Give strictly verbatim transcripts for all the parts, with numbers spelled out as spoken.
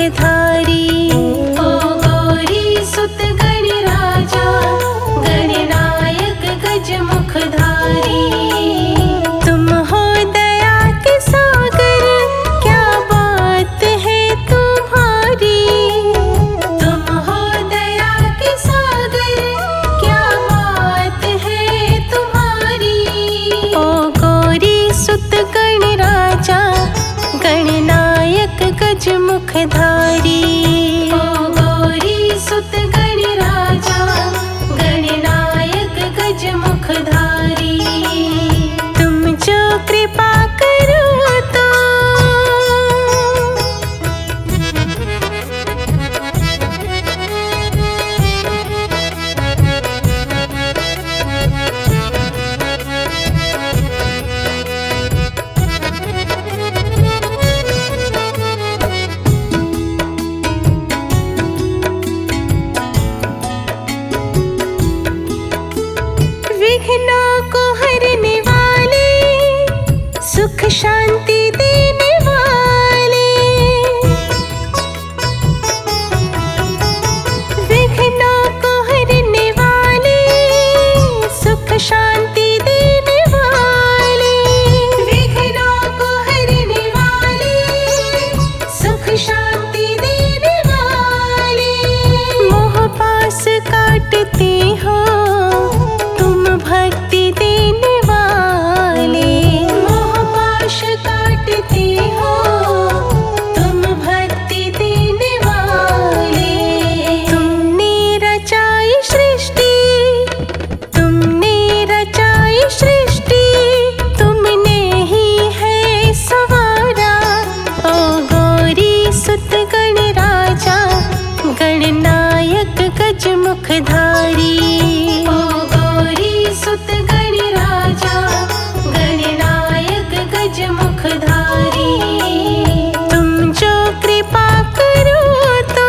मुखधारी। ओ गौरी सुत गणराजा गणनायक गज मुखधारी। तुम हो दया के सागर क्या बात है तुम्हारी। तुम हो दया के सागर क्या बात है तुम्हारी। ओ गौरी सुत गणराजा गणनायक गज मुखधारी। ओ गौरी सुत गणराजा गणनायक गज मुखधारी। तुम जो कृपा करो तो विघ्नों को हरने वाले सुख शांति देने वाले। विघ्नों को हरने वाले सुख शांति देने वाले। विघ्नों को हरने वाले सुख शांति देने वाले। मोह पास काटते हो भक्ति देने वाले। मोह पाश काटते हो तुम भक्ति देने वाले। तुमने रचाई सृष्टि तुमने रचाई सृष्टि तुमने ही है सवारा। ओ गौरी सुत गणराजा गणनायक गज मुखधारी। ओ सुत गणराजा गणनायक गज मुखधारी। तुम जो कृपा करो तो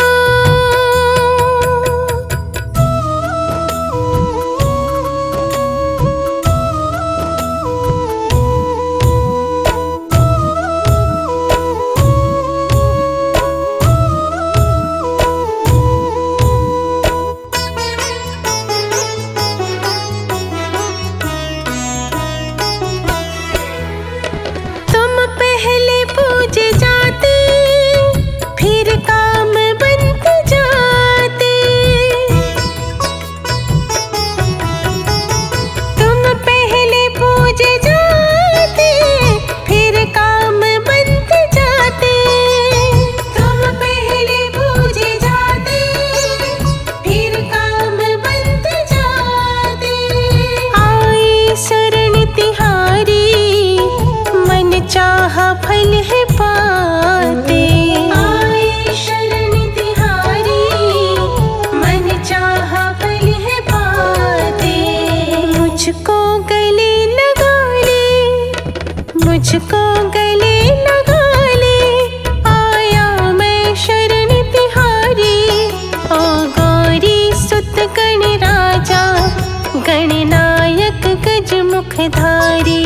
चाह फल है पाते। आए शरण तिहारी मन चाह फल है पाते। मुझको गले लगा ले मुझको गले लगा ले आया मैं शरण तिहारी। ओ गौरी सुत गणराजा गणनायक गज मुखधारी।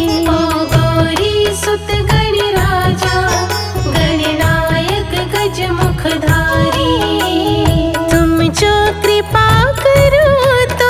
सुत गणराजा गणनायक गज मुखधारी। तुम जो कृपा करो तो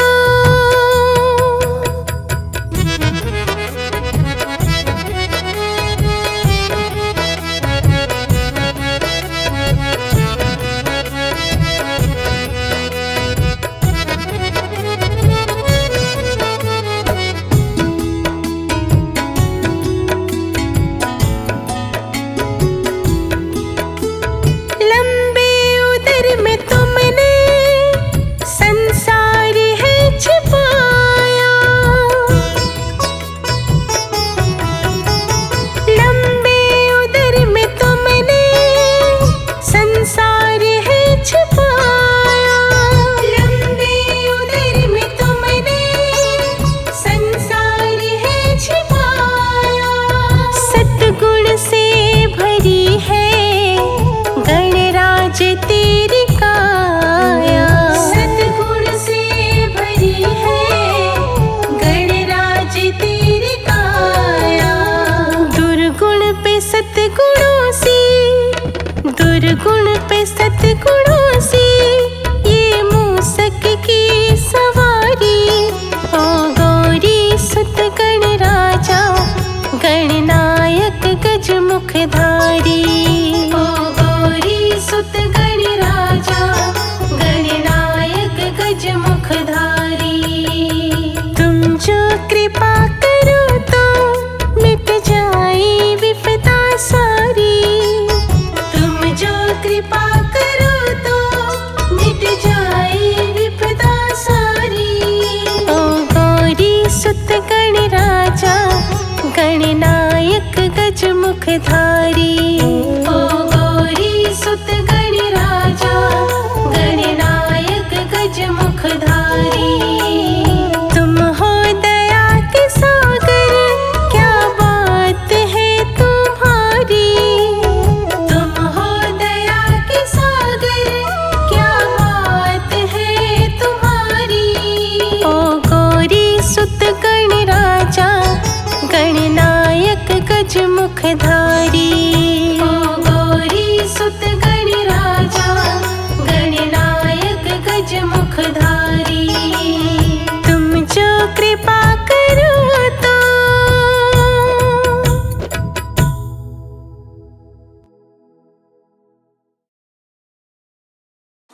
सतगुणों से ये मूसक की सवारी। ओ गौरी सुत गण राजा गणनायक गज मुखधारी। ओ गौरी सुत गण राजा गणनायक गज मुखधारी। तुम जो कृपा करो तो मिट जाए विपदा सारी। तुम जो कृपा करो तो मिट जाए विपदा सारी। ओ गौरी सुत गण राजा गणनायक गज मुखधारी।